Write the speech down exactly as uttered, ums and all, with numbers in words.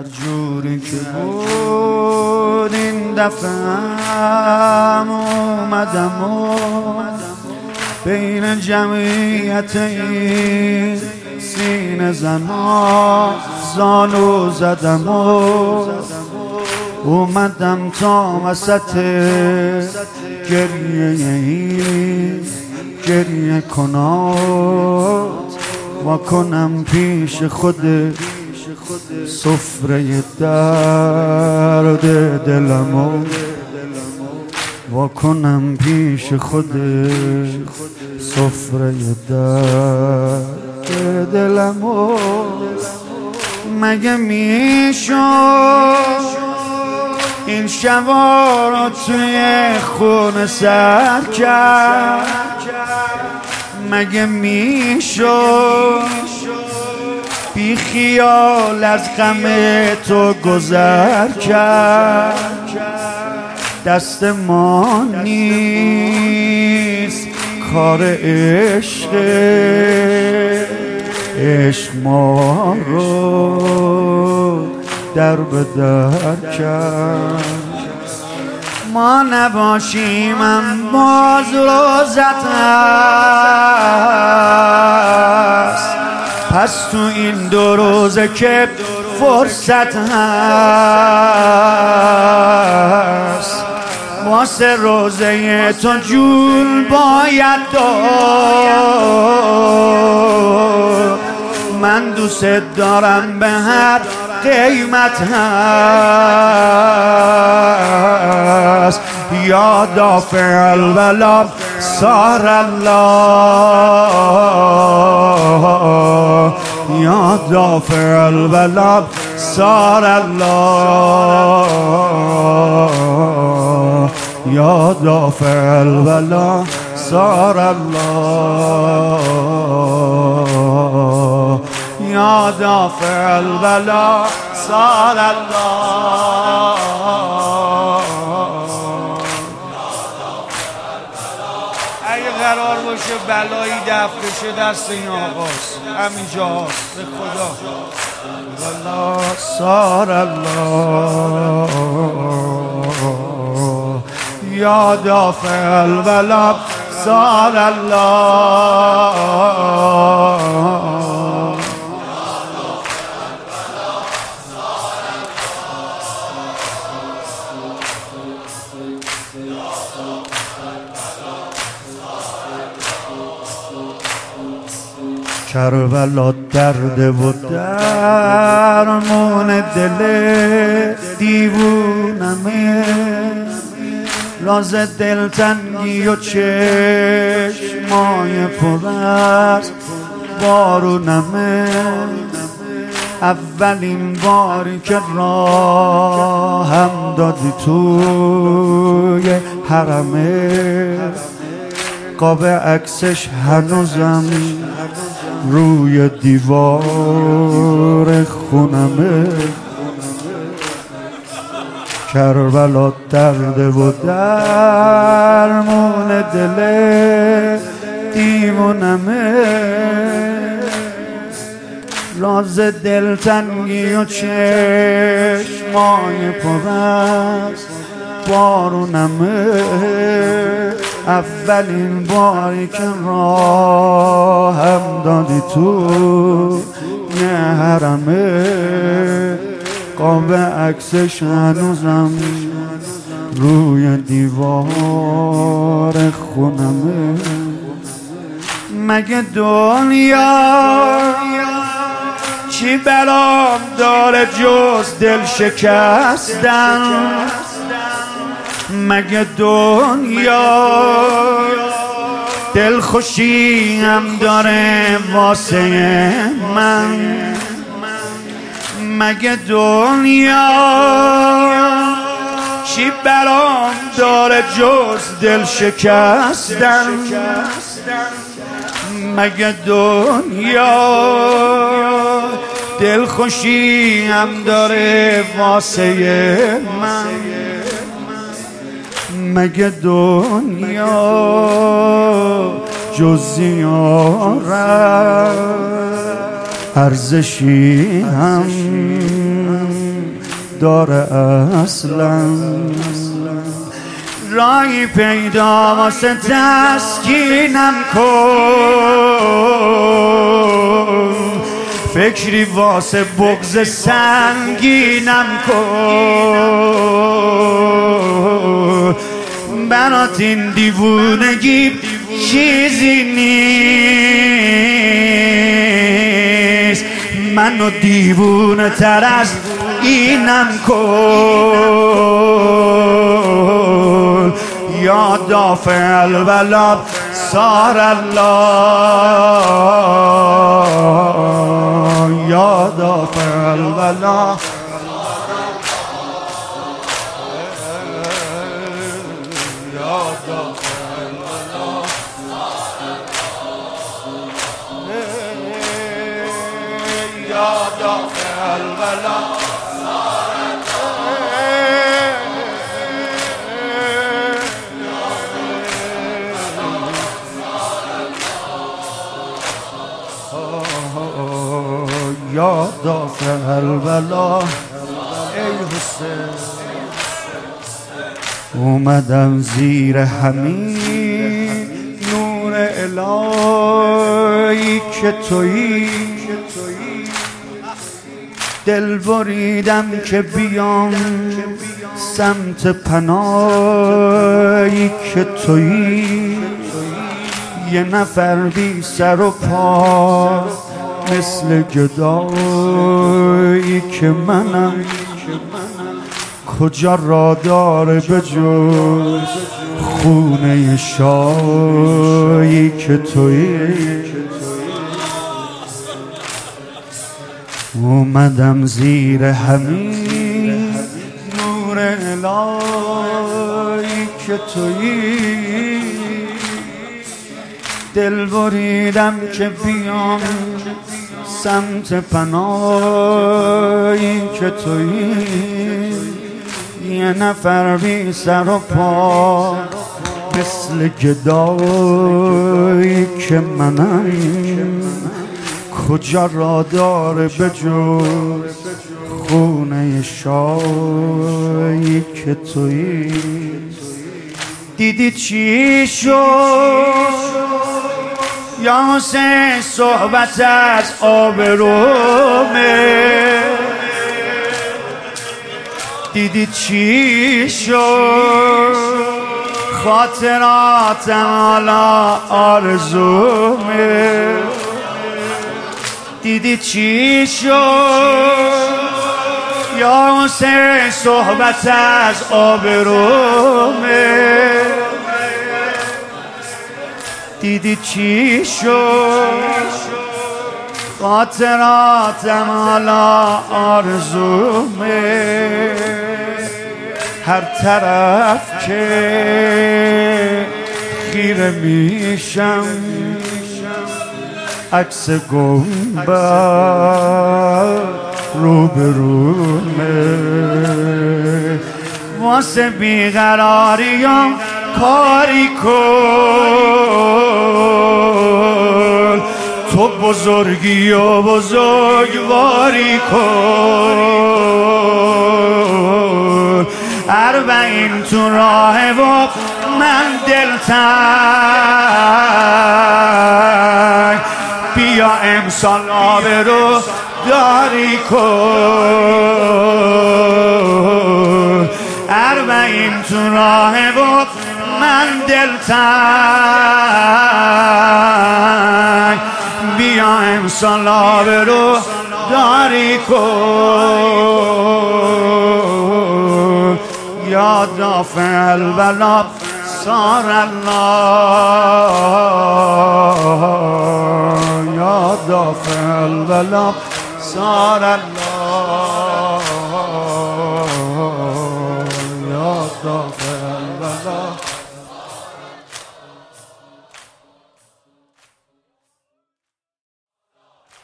هر جوری که بود این دفعه هم اومدم و بین جمعیت این سینه زنا زانو زدم و اومدم تا وسط گریه این گریه کنات و کنم پیش خود سفره درد دلمو و کنم پیش خود سفره درد دلمو. مگه میشد این شبا رو توی خونه سر کرد؟ مگه میشد بی خیال از غم تو گذر کرد؟ دست ما نیست کار عشق، عشق ما رو در به در کرد. ما نباشیم هم باز روزت هست، پس تو این دو روزه که فرصت هست واسه روزه تو جون باید داد. من دوست دارم به هر قیمت هست. یا دافع البلا صار الله، یا دافع البلا صار الله، یا دافع البلا صار الله، یا دافع البلا صار الله. اگه قرار باشه بلایی دفع بشه دست این آقاست، همینجا هست. به خدا والله صار الله، یا دافع البلا صار الله. کربلا درد و درمون دل دیوونمه، راز دلتنگی و چشمای پر از بارونمه. اولین باری که راهم دادی توی حرمه، قاب عکسش هنوزم روی دیوار خونمه. کربلا درد و درمون دل دیوونمه، راز دلتنگی و چشمای پر از بارونمه. اولین باری که راهم دادی تو یه حرمه، قاب عکسش هنوزم روی دیوار خونمه. مگه دنیا چی برام داره جز دل شکستن؟ مگه دنیا دل خوشی هم داره واسه من؟ مگه دنیا چی برام داره جز دل شکستن؟ مگه دنیا دل خوشی هم داره واسه من؟ مگه دنیا جز زیارت ارزشی هم داره اصلا. راهی پیدا واسه تسکینم کن، فکری واسه بغض سنگینم کن. برات این دیوونگی چیزی نیست، منو دیوونه تر از اینم کن. یا دافع البلا صار الله، یا دافع البلا یا دافع البلا. ای حسین اومدم زیر همین نور الهی که تویی، دل بریدم که بیام سمت پناهی که تویی. یه نفر بی سر و پا مثل گدایی که منم، کجا را داره به جز خونه شایی که تویی. اومدم زیر همین نور الهی که تویی، دل بریدم که بیام سمت پناهی که تویی. یه نفر بی سر و پا مثل گدایی که منم، کجا را داره به جز خونه شایی که تویی. دیدی چی شد یا حسین صحبت از آبرومه؟ دیدی چی شد خاطراتم حالا آرزومه؟ دیدی چی شد یا حسین صحبت از آبرومه؟ دیدی چی شد خاطراتم حالا آرزومه؟ هر طرف که خیره میشم عکس گنبد روبرومه. واسه بیقراریم کاری کن، تو بزرگی و بزرگواری کن. اربعین تو راه و من دلتنگ، بیا امسال آبرو داری کن. اربعین تو راه و من دلتنگ، بیا امسال آبرو داری کن. یا دافع البلا صار الله، یا دافع البلا صار الله.